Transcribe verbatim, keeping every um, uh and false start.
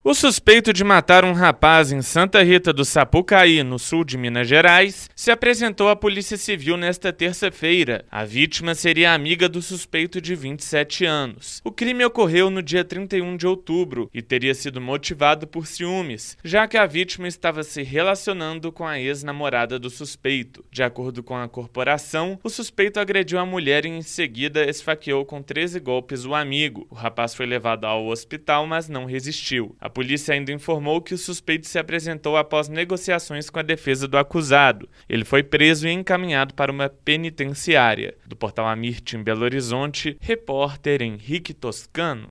O suspeito de matar um rapaz em Santa Rita do Sapucaí, no sul de Minas Gerais, se apresentou à Polícia Civil nesta terça-feira. A vítima seria amiga do suspeito de vinte e sete anos. O crime ocorreu no dia trinta e um de outubro e teria sido motivado por ciúmes, já que a vítima estava se relacionando com a ex-namorada do suspeito. De acordo com a corporação, o suspeito agrediu a mulher e em seguida esfaqueou com treze golpes o amigo. O rapaz foi levado ao hospital, mas não resistiu. A polícia ainda informou que o suspeito se apresentou após negociações com a defesa do acusado. Ele foi preso e encaminhado para uma penitenciária. Do portal Amirte, em Belo Horizonte, repórter Henrique Toscano.